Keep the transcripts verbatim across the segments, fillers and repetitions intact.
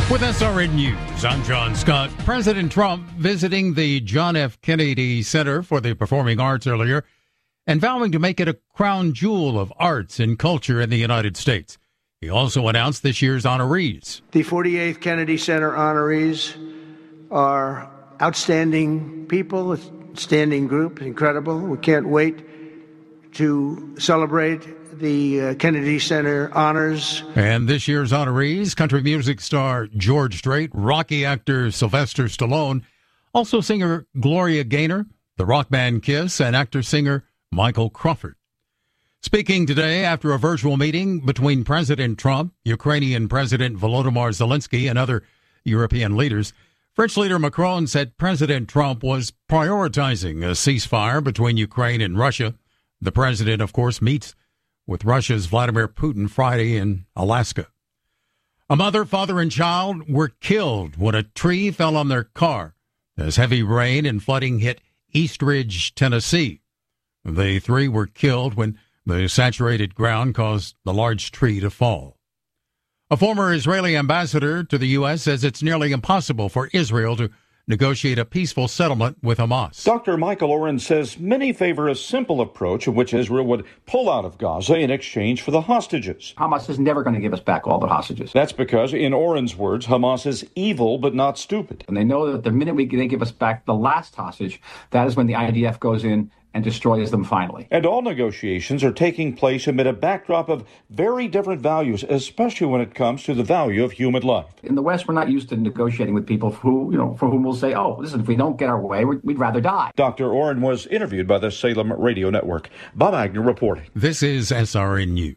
With S R N News, I'm John Scott. President Trump visiting the John F. Kennedy Center for the Performing Arts earlier and vowing to make it a crown jewel of arts and culture in the United States. He also announced this year's honorees. The forty-eighth Kennedy Center honorees are outstanding people, outstanding group, incredible. We can't wait to celebrate the uh, Kennedy Center honors. And this year's honorees, country music star George Strait, Rocky actor Sylvester Stallone, also singer Gloria Gaynor, the rock band Kiss, and actor-singer Michael Crawford. Speaking today after a virtual meeting between President Trump, Ukrainian President Volodymyr Zelensky, and other European leaders, French leader Macron said President Trump was prioritizing a ceasefire between Ukraine and Russia. The president, of course, meets with Russia's Vladimir Putin Friday in Alaska. A mother, father, and child were killed when a tree fell on their car as heavy rain and flooding hit East Ridge, Tennessee. The three were killed when the saturated ground caused the large tree to fall. A former Israeli ambassador to the U S says it's nearly impossible for Israel to negotiate a peaceful settlement with Hamas. Doctor Michael Oren says many favor a simple approach in which Israel would pull out of Gaza in exchange for the hostages. Hamas is never going to give us back all the hostages. That's because, in Oren's words, Hamas is evil but not stupid. And they know that the minute we, they give us back the last hostage, that is when the I D F goes in and destroys them finally. And all negotiations are taking place amid a backdrop of very different values, especially when it comes to the value of human life. In the West, we're not used to negotiating with people who, you know, for whom we'll say, oh, listen, if we don't get our way, we'd rather die. Doctor Oren was interviewed by the Salem Radio Network. Bob Agnew reporting. This is S R N News.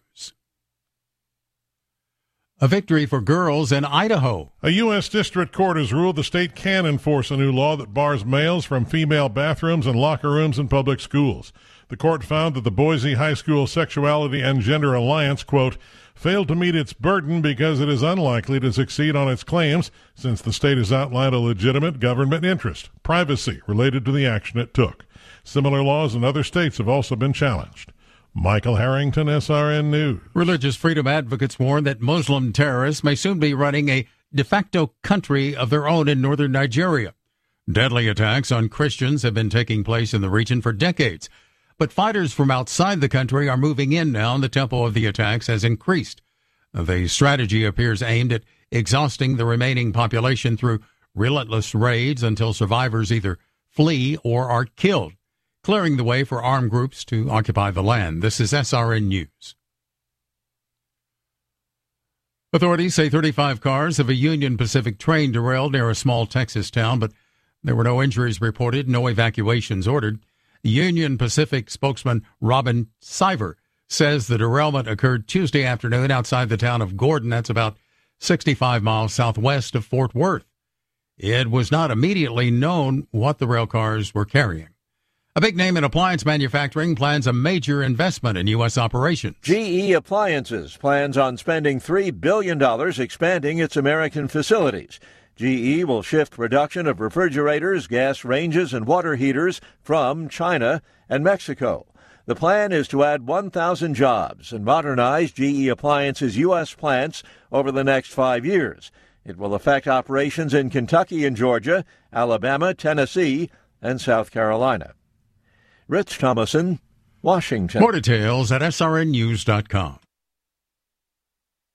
A victory for girls in Idaho. A U S district court has ruled the state can enforce a new law that bars males from female bathrooms and locker rooms in public schools. The court found that the Boise High School Sexuality and Gender Alliance, quote, failed to meet its burden because it is unlikely to succeed on its claims since the state has outlined a legitimate government interest, privacy, related to the action it took. Similar laws in other states have also been challenged. Michael Harrington, S R N News. Religious freedom advocates warn that Muslim terrorists may soon be running a de facto country of their own in northern Nigeria. Deadly attacks on Christians have been taking place in the region for decades, but fighters from outside the country are moving in now, and the tempo of the attacks has increased. The strategy appears aimed at exhausting the remaining population through relentless raids until survivors either flee or are killed, clearing the way for armed groups to occupy the land. This is S R N News. Authorities say thirty-five cars of a Union Pacific train derailed near a small Texas town, but there were no injuries reported, no evacuations ordered. Union Pacific spokesman Robin Siver says the derailment occurred Tuesday afternoon outside the town of Gordon. That's about sixty-five miles southwest of Fort Worth. It was not immediately known what the rail cars were carrying. A big name in appliance manufacturing plans a major investment in U S operations. G E Appliances plans on spending three billion dollars expanding its American facilities. G E will shift production of refrigerators, gas ranges, and water heaters from China and Mexico. The plan is to add one thousand jobs and modernize G E Appliances' U S plants over the next five years. It will affect operations in Kentucky and Georgia, Alabama, Tennessee, and South Carolina. Rich Thomason, Washington. More details at S R N news dot com.